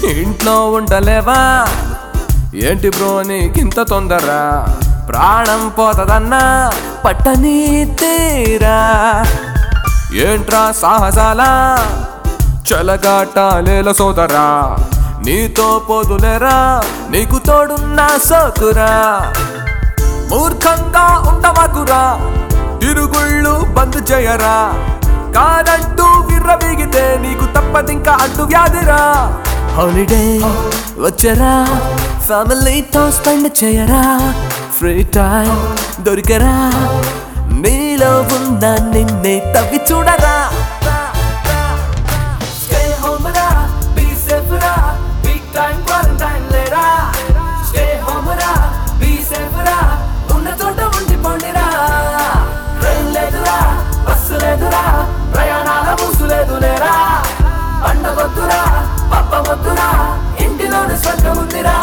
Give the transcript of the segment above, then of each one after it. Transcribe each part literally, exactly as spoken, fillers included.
ఇంట్లో ఉండలేవా ఏంటి బ్రో నీకింత తొందర ప్రాణం పోతదన్నా పట్టని తీరా ఏంట్రా సాహసాల చలగాటాలేల సోదరా నీతో పోదులేరా నీకు తోడున్నా సోకురా మూర్ఖంగా ఉండవకురా తిరుగుళ్ళు బంద్ చేయరా కాదంటూ విర్రవీగితే నీకు తప్పదింకా అడ్డు వ్యాధిరా హాలిడే వచ్చరా ఫ్యామిలీతో స్పెండ్ చేయరా ఫ్రీ టైం దొరికరా నీలో ఉన్న నిన్నే తవ్వి చూడరా Stay home ra, be safe ra, big time quarantine lera. Stay home ra, be safe ra, ఉన్న చోట ఉండిపోండిరా. ట్రైన్ లేదురా, బస్సు లేదురా, ప్రయాణాల మూసు లేదులేరా. పండగొద్దురా, పప్పవద్దురా, ఇంటిలోని స్వర్గం ఉందిరా.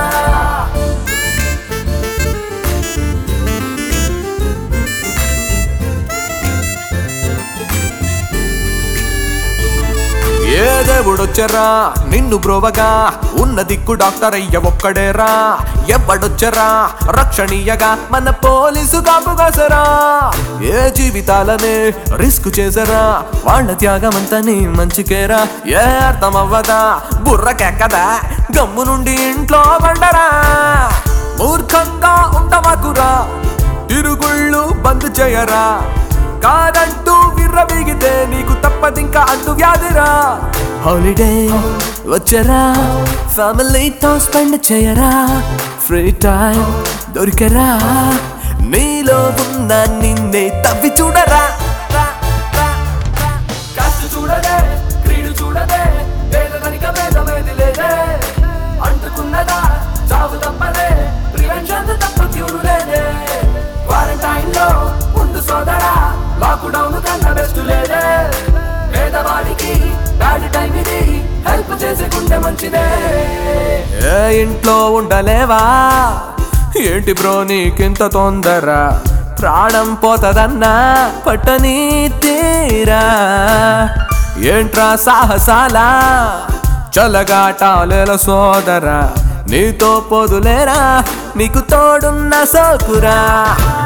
ఏ దేవుడొచ్చరా నిన్ను బ్రోవగా ఉన్న దిక్కు డాక్టర్ అయ్య ఒక్కడేరా ఎవ్వడొచ్చరా రక్షణీయగా మన పోలీసు కాపుగాసరా ఏ జీవితాలనే రిస్క్ చేసరా వాళ్ళ త్యాగమంతా నీ మంచికేరా ఏ అర్థం అవ్వదా బుర్రకెక్కదా గమ్ము నుండి ఇంట్లో వండరా మూర్ఖంగా ఉండవకురా తిరుగుళ్ళు బంద్ చేయరా కాదంటూ విర్రవీగితే నీకు తప్పదింకా అడ్డు వ్యాధిరా హాలిడే వచ్చరా ఫ్యామిలీతో స్పెండ్ చేయరా ఫ్రీ టైం దొరికరా నీలో ఉన్న నిన్నే తవ్వి చూడరా కాస్త చూడదే క్రీడు చూడదే వేదనిక వేదమేది లేదే అంటుకున్నదా చావు తప్పదే ప్రివెన్షన్ తప్ప క్యూరు లేదే క్వారంటైన్ లో ముందు సోదరా లాక్డౌన్ కన్నా బెస్ట్ లేదే పేదవాడికి బ్యాడ్ టైం ఇది హెల్ప్ చేసే గుండె మంచిదే ఏ ఇంట్లో ఉండలేవా ఏంటి బ్రో నీకింత తొందర ప్రాణం పోతదన్నా పట్టని తీరా ఏంట్రా సాహసాల చలగాటాలేల సోదరా నీతో పోదులేరా నీకు తోడున్న సోకురా